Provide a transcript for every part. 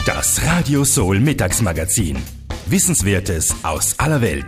Das Radio Soul Mittagsmagazin. Wissenswertes aus aller Welt.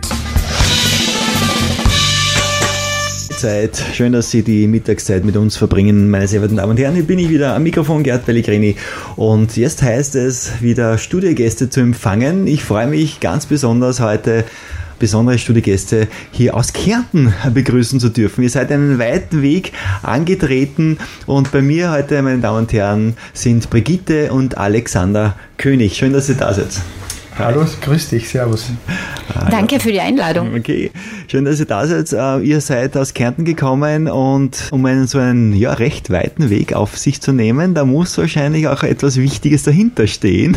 Schön, dass Sie die Mittagszeit mit uns verbringen, meine sehr verehrten Damen und Herren. Hier bin ich wieder am Mikrofon, Gerd Pellegrini. Und jetzt heißt es, wieder Studiogäste zu empfangen. Ich freue mich ganz besonders heute, besondere Studiogäste hier aus Kärnten begrüßen zu dürfen. Ihr seid einen weiten Weg angetreten und bei mir heute, meine Damen und Herren, sind Brigitte und Alexander König. Schön, dass ihr da seid. Hallo, grüß dich, servus. Hallo. Danke für die Einladung. Okay, schön, dass ihr da seid. Ihr seid aus Kärnten gekommen und um so einen recht weiten Weg auf sich zu nehmen, da muss wahrscheinlich auch etwas Wichtiges dahinter stehen.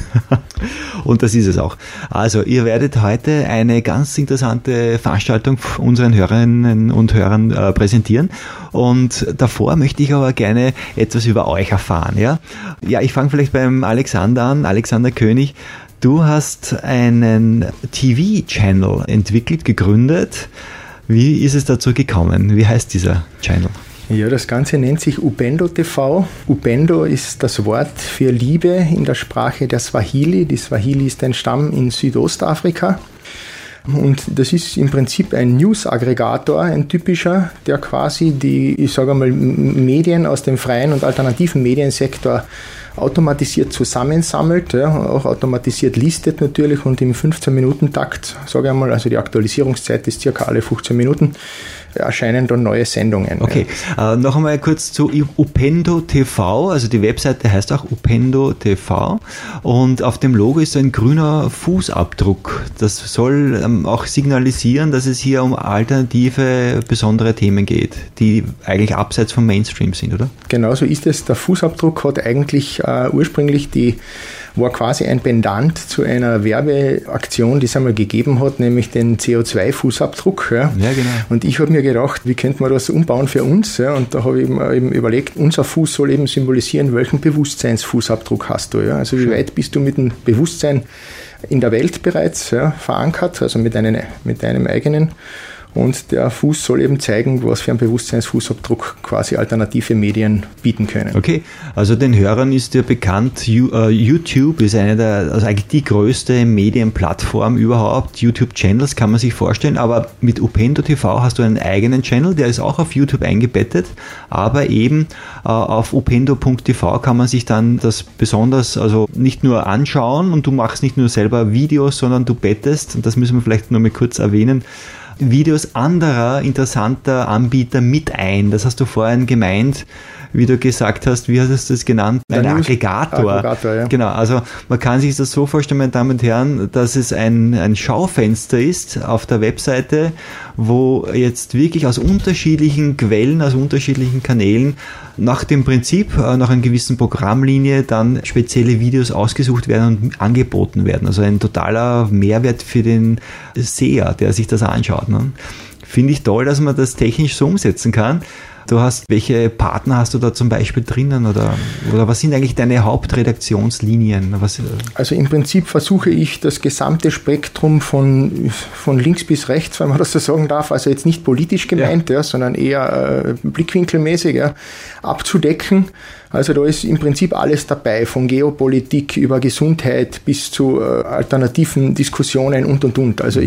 Und das ist es auch. Also, ihr werdet heute eine ganz interessante Veranstaltung unseren Hörerinnen und Hörern präsentieren. Und davor möchte ich aber gerne etwas über euch erfahren. Ja, ich fange vielleicht beim Alexander an, Alexander König. Du hast einen TV-Channel entwickelt, gegründet. Wie ist es dazu gekommen? Wie heißt dieser Channel? Ja, das Ganze nennt sich Upendo TV. Upendo ist das Wort für Liebe in der Sprache der Swahili. Die Swahili ist ein Stamm in Südostafrika. Und das ist im Prinzip ein News-Aggregator, ein typischer, der quasi die, Medien aus dem freien und alternativen Mediensektor automatisiert zusammensammelt, auch automatisiert listet natürlich und im 15-Minuten-Takt, also die Aktualisierungszeit ist circa alle 15 Minuten, erscheinen dann neue Sendungen. Okay, noch einmal kurz zu Upendo TV, also die Webseite heißt auch Upendo TV und auf dem Logo ist ein grüner Fußabdruck. Das soll auch signalisieren, dass es hier um alternative, besondere Themen geht, die eigentlich abseits vom Mainstream sind, oder? Genau so ist es. Der Fußabdruck hat eigentlich ursprünglich war quasi ein Pendant zu einer Werbeaktion, die es einmal gegeben hat, nämlich den CO2-Fußabdruck. Ja, genau. Und ich habe mir gedacht, wie könnte man das umbauen für uns? Ja? Und da habe ich eben überlegt, unser Fuß soll eben symbolisieren, welchen Bewusstseinsfußabdruck hast du. Ja? Also wie weit bist du mit dem Bewusstsein in der Welt bereits verankert, also mit deinem eigenen. Und der Fuß soll eben zeigen, was für einen Bewusstseinsfußabdruck quasi alternative Medien bieten können. Okay, also den Hörern ist ja bekannt, YouTube ist also eigentlich die größte Medienplattform überhaupt. YouTube-Channels kann man sich vorstellen, aber mit Upendo TV hast du einen eigenen Channel, der ist auch auf YouTube eingebettet, aber eben auf upendo.tv kann man sich dann das besonders, also nicht nur anschauen und du machst nicht nur selber Videos, sondern du bettest, und das müssen wir vielleicht nur mal kurz erwähnen, Videos anderer interessanter Anbieter mit ein. Das hast du vorhin gemeint, wie du gesagt hast, wie hast du das genannt? Ein Aggregator. Ja. Genau, also man kann sich das so vorstellen, meine Damen und Herren, dass es ein Schaufenster ist auf der Webseite, wo jetzt wirklich aus unterschiedlichen Quellen, aus unterschiedlichen Kanälen nach dem Prinzip, nach einer gewissen Programmlinie dann spezielle Videos ausgesucht werden und angeboten werden. Also ein totaler Mehrwert für den Seher, der sich das anschaut. Ne? Finde ich toll, dass man das technisch so umsetzen kann. Welche Partner hast du da zum Beispiel drinnen oder was sind eigentlich deine Hauptredaktionslinien? Also im Prinzip versuche ich das gesamte Spektrum von links bis rechts, wenn man das so sagen darf, also jetzt nicht politisch gemeint, sondern eher blickwinkelmäßig abzudecken. Also da ist im Prinzip alles dabei, von Geopolitik über Gesundheit bis zu alternativen Diskussionen und. Also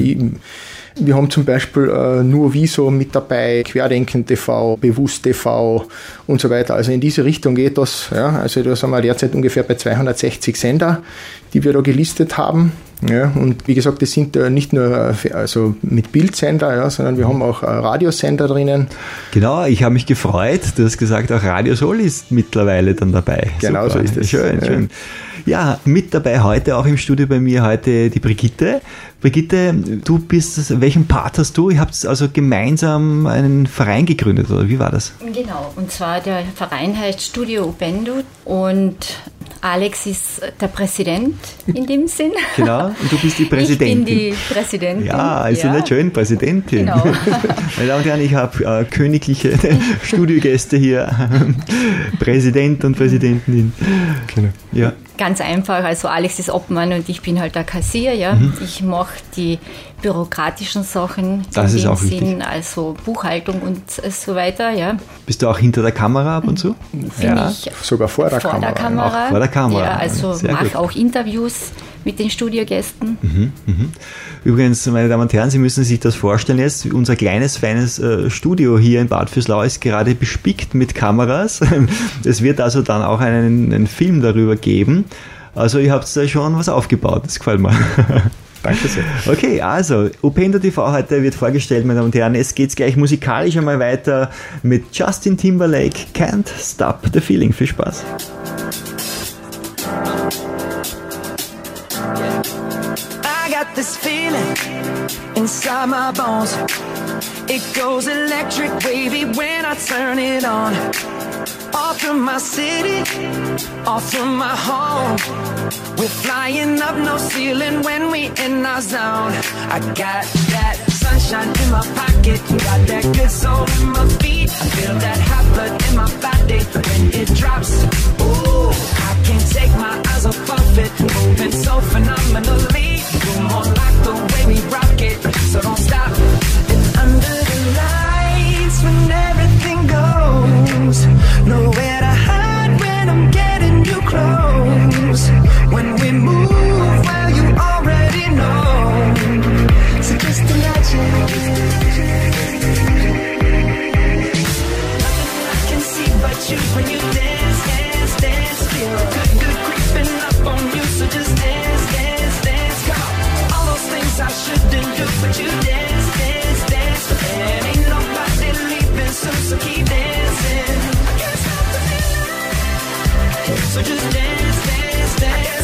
wir haben zum Beispiel nur Wieso mit dabei, Querdenken TV, Bewusst TV und so weiter. Also in diese Richtung geht das. Ja. Also da sind wir derzeit ungefähr bei 260 Sender, die wir da gelistet haben. Ja. Und wie gesagt, das sind nicht nur mit Bildsender, sondern wir haben auch Radiosender drinnen. Genau, ich habe mich gefreut. Du hast gesagt, auch Radio Soul ist mittlerweile dann dabei. Genau, super. So ist es. Schön. Ja, mit dabei heute, auch im Studio bei mir heute die Brigitte. Brigitte, welchen Part hast du? Ihr habt also gemeinsam einen Verein gegründet, oder wie war das? Genau, und zwar der Verein heißt Studio Upendo und Alex ist der Präsident in dem Sinn. Genau, und du bist die Präsidentin. Ich bin die Präsidentin. Ja, ist ja nicht schön, Präsidentin. Genau. Meine Damen und Herren, ich habe königliche Studiogäste hier, Präsident und Präsidentin. Genau. Ja. ganz einfach. Also Alex ist Obmann und ich bin halt der Kassier. Ja. Ich mache die bürokratischen Sachen, das ist auch wichtig. Also Buchhaltung und so weiter. Ja. Bist du auch hinter der Kamera ab und zu? Ich sogar vor der Kamera. Auch vor der Kamera. Ja, also mache auch Interviews mit den Studiogästen. Übrigens, meine Damen und Herren, Sie müssen sich das vorstellen jetzt, unser kleines, feines Studio hier in Bad Vöslau ist gerade bespickt mit Kameras. Es wird also dann auch einen Film darüber geben. Also ihr habt da schon was aufgebaut, das gefällt mir. Danke sehr. Okay, also Upendo TV heute wird vorgestellt, meine Damen und Herren. Es geht gleich musikalisch einmal weiter mit Justin Timberlake, Can't Stop the Feeling. Viel Spaß. I got this feeling inside my bones. It goes electric wavy when I turn it on. Off from my city, off from my home. We're flying up, no ceiling when we in our zone. I got that sunshine in my pocket, got that good soul in my feet. I feel that hot blood in my body when it drops. Ooh, I can't take my eyes off of it, moving so phenomenally. You're more like the way we rock it, so don't stop. And under the lights when everything goes, nowhere to hide when I'm getting you close. When we move, well, you already know. So just imagine. Nothing I can see but you when you dance, dance, dance. Feel good creeping up on you. So just dance, dance, dance. Come on. All those things I shouldn't do, but you dance, dance, dance. And ain't nobody leaving soon, so keep dancing. I can't stop the feeling. So just dance, dance, dance.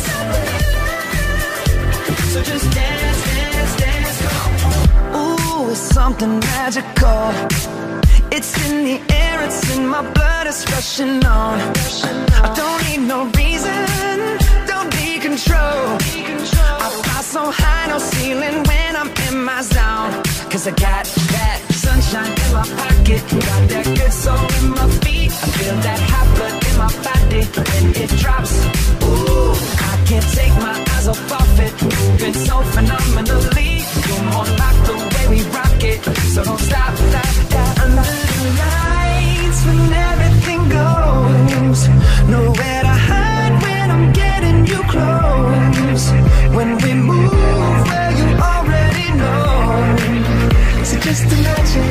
So just dance, dance, dance. Come on. Ooh, it's something magical. It's in the air, it's in my blood, it's rushing on. I don't need no reason, don't be control. I fly so high, no ceiling when I'm in my zone. Cause I got that sunshine in my pocket, got that good soul in my feet. I feel that hot blood in my body when it drops. Ooh, I can't take my eyes off it, moving so phenomenally. You're more like the way we rock it, so don't stop, stop, stop. Under the lights when everything goes, nowhere to hide when I'm getting you close. When we move, well, you already know. So just imagine.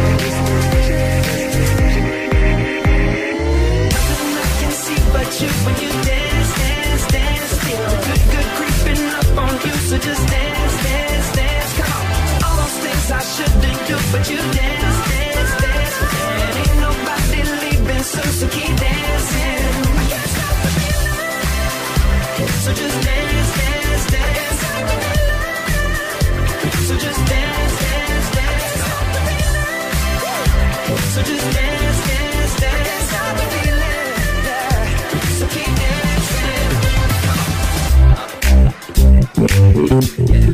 Nothing I can see but you when you dance, dance, dance. Feel good creeping up on you. So just dance, dance, dance. Come on. All those things I shouldn't do, but you dance, dance, dance. And ain't nobody leaving soon, so keep dancing. I can't stop the feeling. So just dance, dance, dance. So just dance, dance, dance. So just dance, dance, dance. Stop the feeling, yeah. So keep dancing. Yeah.